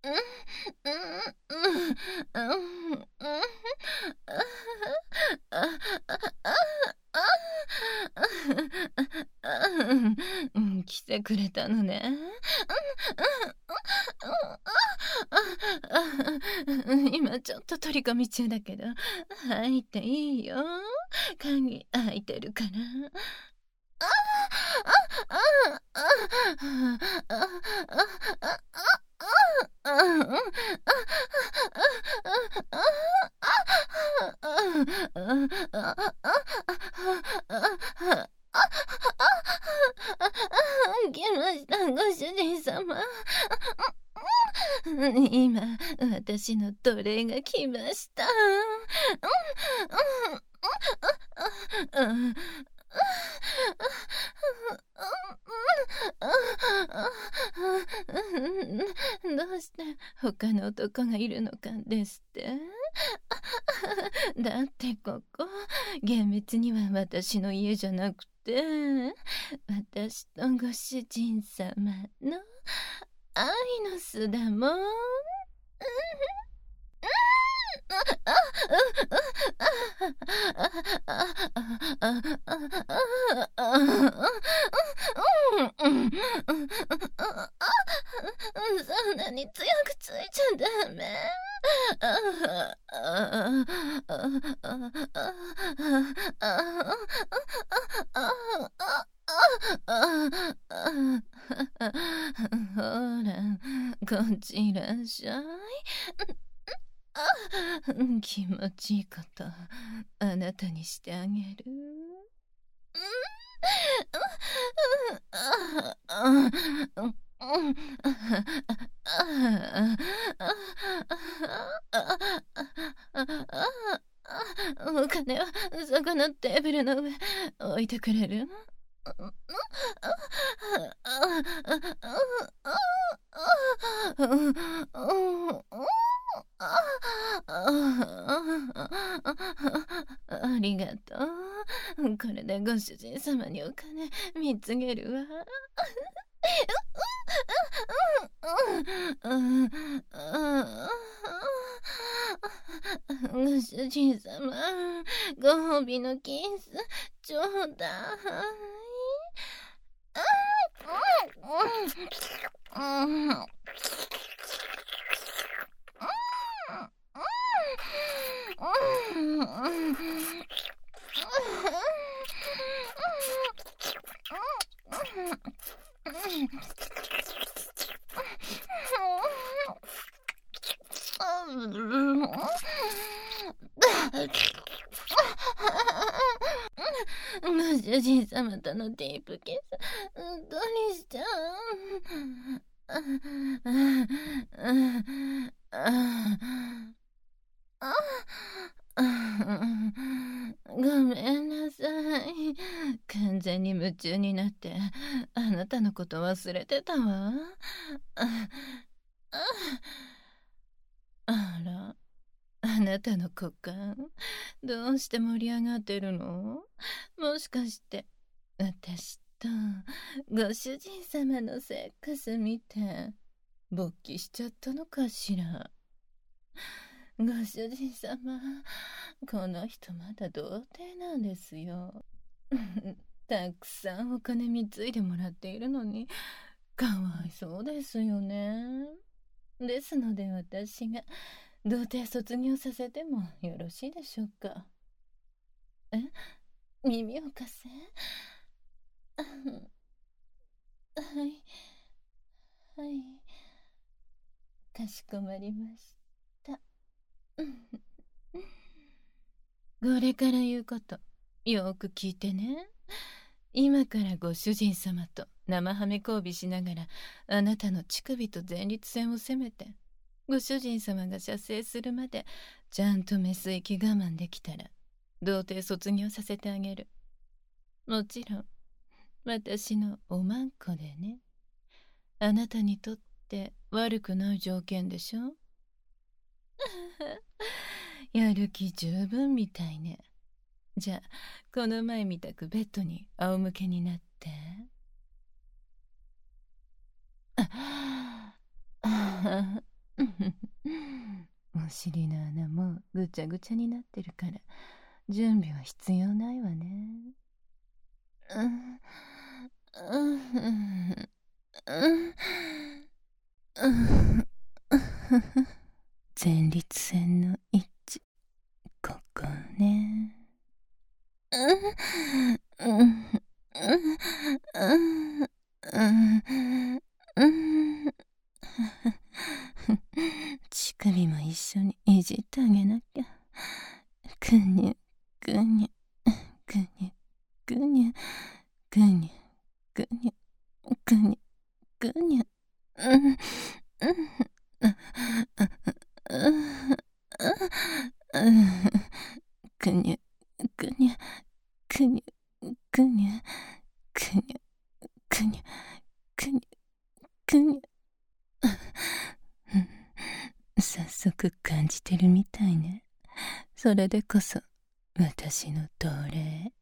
来てくれたのね。今ちょっと取り込み中だけど、入っていいよ。鍵開いてるから。来ました、ご主人様。今、私の奴隷が来ました。どうして他の男がいるのかですって？だってここ厳密には私の家じゃなくて、私とご主人様の愛の巣だもん。そんなに強くついちゃダメ。ほら、こちらっしゃい。気持ちいいことあなたにしてあげる。お金はそこのテーブルの上置いてくれる？ありがとう。これでご主人様にお金貢げるわ。ご主人様、ご褒美のキスちょうだい。ご主人様とのディープキス、どうにしちゃごめんなさい。完全に夢中になってあなたのこと忘れてたわ。あら、あなたの股間どうして盛り上がってるの？もしかして私とご主人様のセックス見て勃起しちゃったのかしら？ご主人様、この人まだ童貞なんですよ。たくさんお金貢いでもらっているのにかわいそうですよね。ですので私が童貞卒業させてもよろしいでしょうか？耳を貸せ。はい、はい、かしこまりました。これから言うことよく聞いてね。今からご主人様と生はめ交尾しながらあなたの乳首と前立腺を攻めて、ご主人様が射精するまでちゃんとメス息我慢できたら童貞卒業させてあげる。もちろん私のおまんこでね。あなたにとって悪くない条件でしょ？やる気十分みたいね。じゃあこの前みたくベッドに仰向けになって。 お尻の穴もぐちゃぐちゃになってるから準備は必要ないわね。前立腺の位置、ここね。乳首も一緒にいじってあげなきゃ。ぐにゅぐにゅぐにゅぐにゅぐにゅぐにゅぐにゅぐにゅ。ぐにゅぐにゅぐにゅぐにゅぐにゅぐにゅぐにゅぐにゅ。早速感じてるみたいね。それでこそ私の奴隷。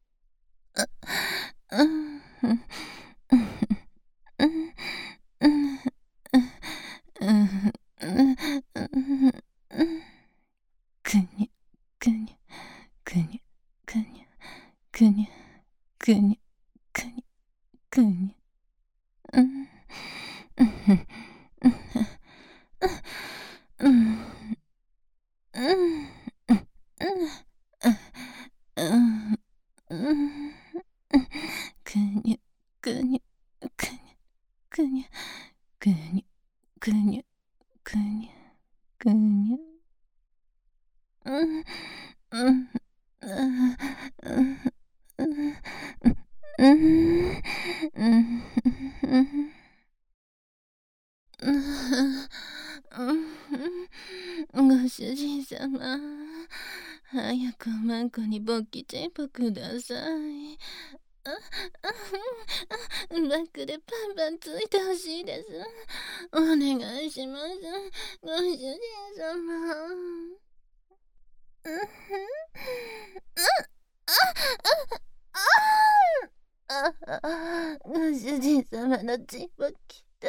ぐにゅぐにゅぐにゅぐにゅぐにゅぐにゅぐにゅぐにゅ。ぐにゅぐにゅぐにゅぐにゅぐにゅぐにゅぐにゅ。ご主人様、早くおまんこに勃起チンポください。バックでパンパンついてほしいです。お願いします。ご主人様。ご主人様のチンポきた。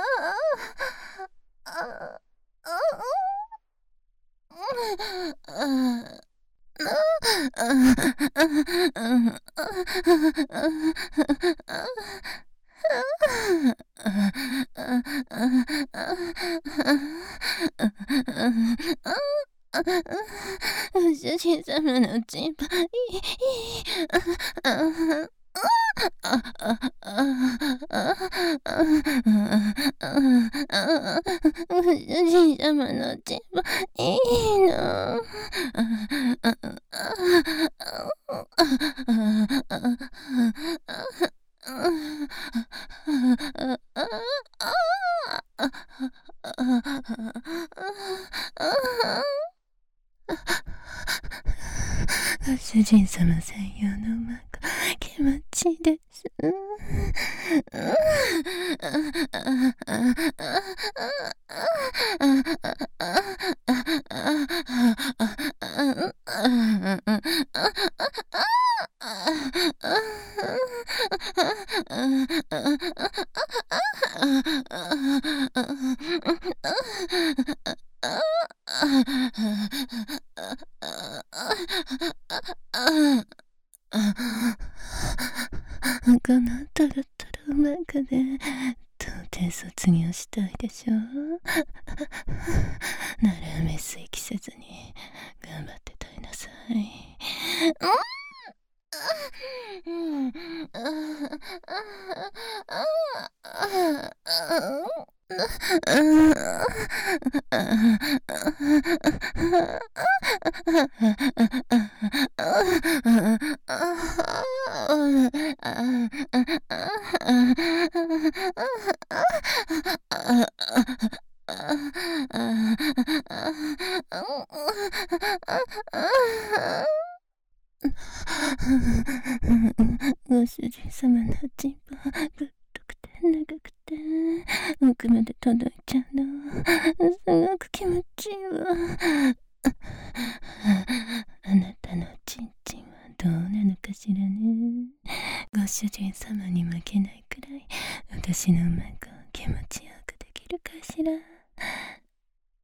ご主人様のチンポいい。ご主人様のチンポいいの。ご主人様専用の馬が気持ちいいです。このトロトロマークで到底卒業したいでしょ。ならメス息せずに頑張って耐えなさい。ご主人様のチンポぶっとくて長くて奥まで届いちゃうのすごく気持ちいいわ。あなたのチンチンはどうなのかしらね。ご主人様に負けないくらい私の馬が気持ちよくできるかしら。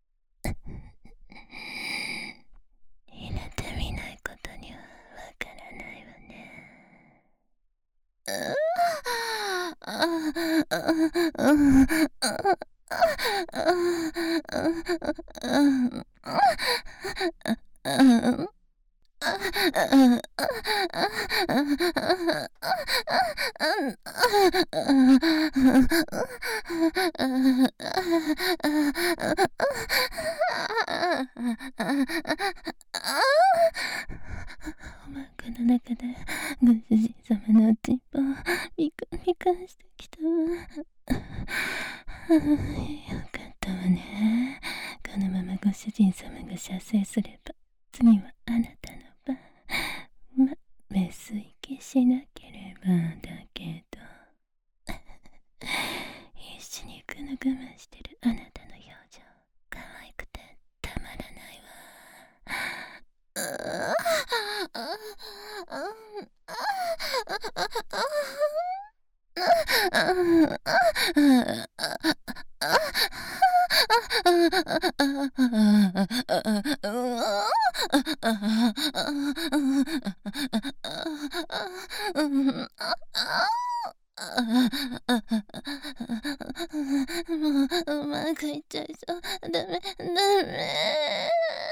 お腹の中でご主人様のチンポミクミクしてきたわ。よかったわね。このままご主人様が射精すれば次はあなたの番。メス息しなければだけど。必死にぐぬぐましてるあなたの表情可愛くてたまらないわ。もううまくいっちゃいそう。ダメダメ。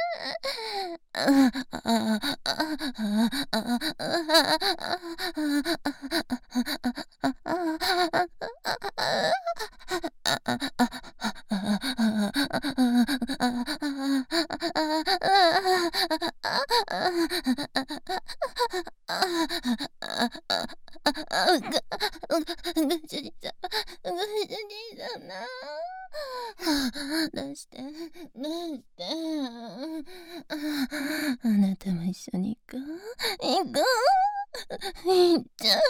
ご主人様、ご主人様。出して、出して。あなたも一緒に行こう。行こう。行っちゃ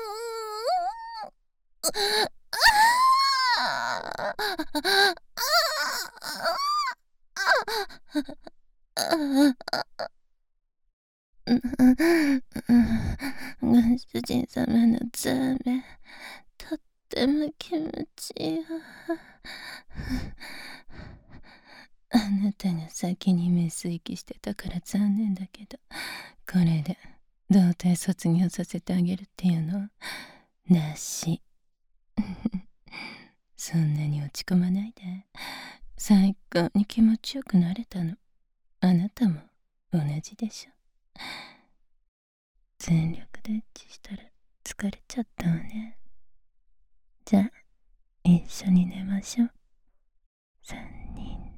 ご主人様のザーメンとっても気持ちいいわ。あなたが先にメス息してたから残念だけど、これで童貞卒業させてあげるっていうのなし。そんなに落ち込まないで。最高に気持ちよくなれたの。あなたも同じでしょ。全力でエッチしたら疲れちゃったわね。じゃあ一緒に寝ましょう。3人